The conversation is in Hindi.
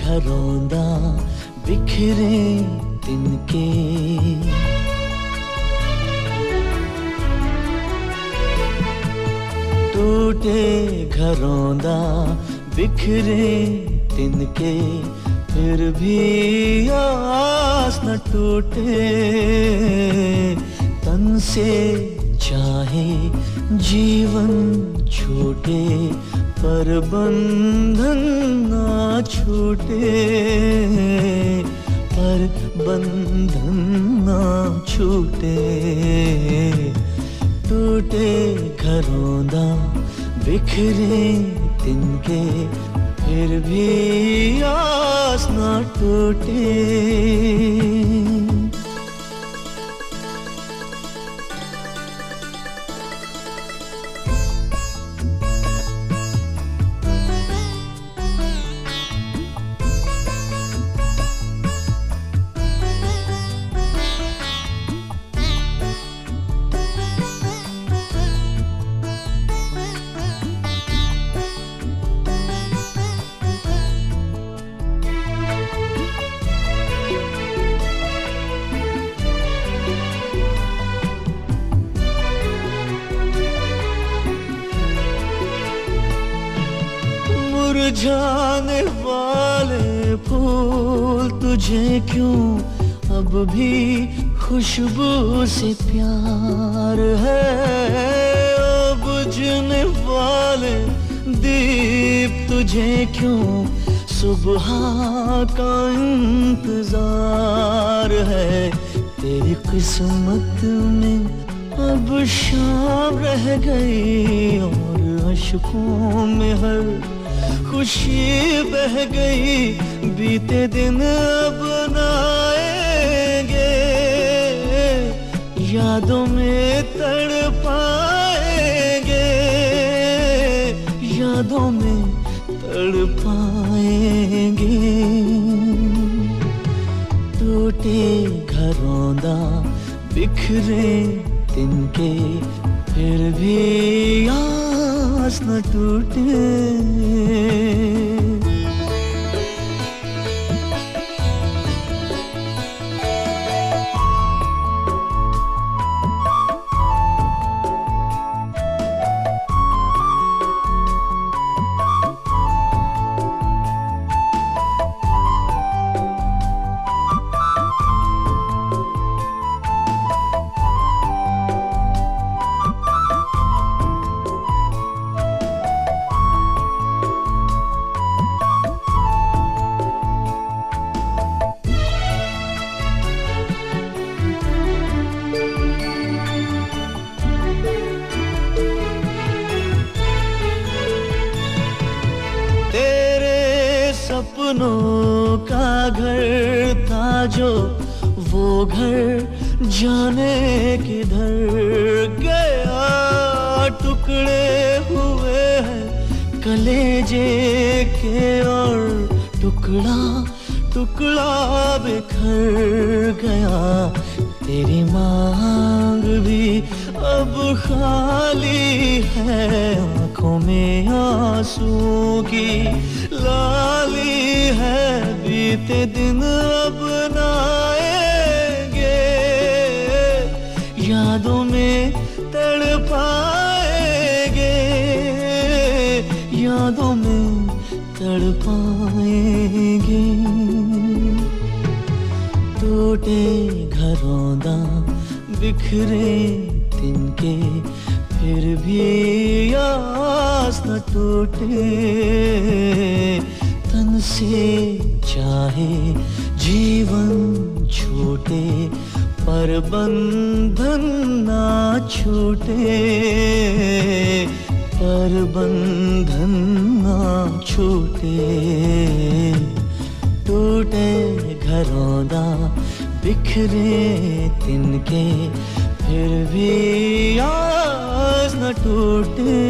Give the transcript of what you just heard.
घरों दा बिखरे तिनके, टूटे घरों दा बिखरे तिनके, फिर भी आस न टूटे। तन से चाहे जीवन छूटे, पर बंधन ना छूटे, पर बंधन ना छूटे। टूटे घरों दा बिखरे तिनके, फिर भी आस ना टूटे। मुरझाने वाले फूल तुझे क्यों अब भी खुशबू से प्यार है। ओ बुझने वाले दीप तुझे क्यों सुबह का इंतजार है। तेरी किस्मत में अब शाम रह गई और अशकों में हर खुशी बह गई। बीते दिन अब न आएंगे, यादों में तड़पाएंगे, यादों में तड़पाएंगे। टूटे घरों दा बिखरे तिनके, फिर भी आस न टूटे। सपनों का घर था जो, वो घर जाने किधर गया। टुकड़े हुए हैं कलेजे के और टुकड़ा टुकड़ा बिखर गया। तेरी मांग भी अब खाली है, आंखों में आंसू की लाली है। बीते दिन अब न आएंगे, यादों में तड़पाएंगे, यादों में तड़पाएंगे। टूटे घरों दा बिखरे तिनके, फिर भी आस न टूटे। तन से चाहे जीवन छूटे, पर बंधन ना छूटे, पर बंधन ना छूटे। टूटे घरों दा बिखरे तिनके, फिर भी आस न टूटे।